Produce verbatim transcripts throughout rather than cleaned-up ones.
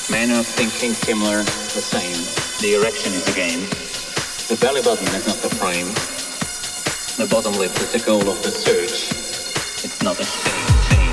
Manner of thinking similar, the same. The erection is the game. The belly button is not the frame. The bottom lip is the goal of the search. It's not a shame.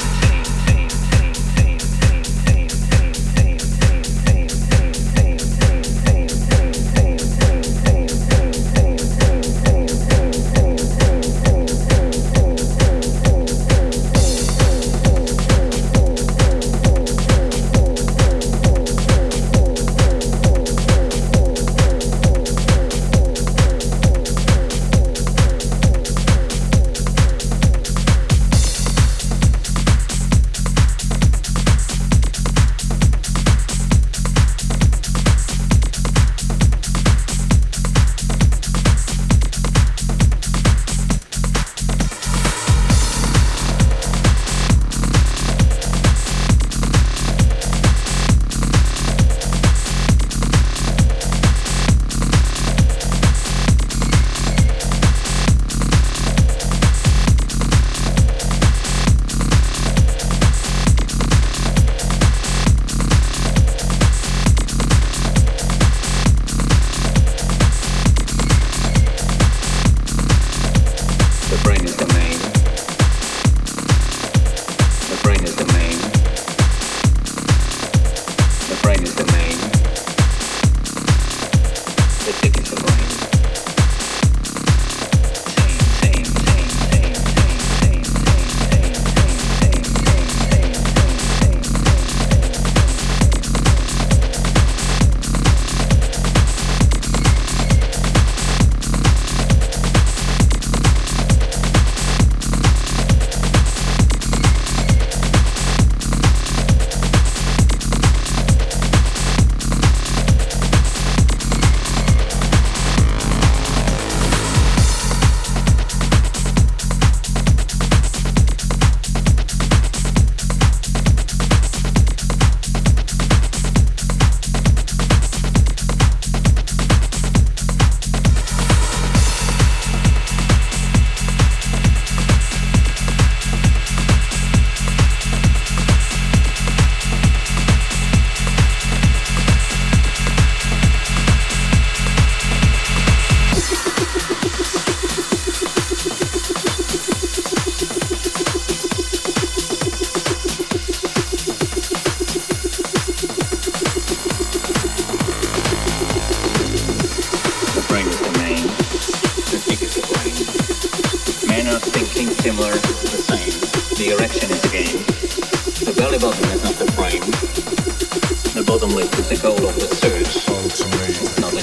Thinking similar, the same. The erection is the game. The belly button is not the frame. The bottom lip is the goal of the search. It's not a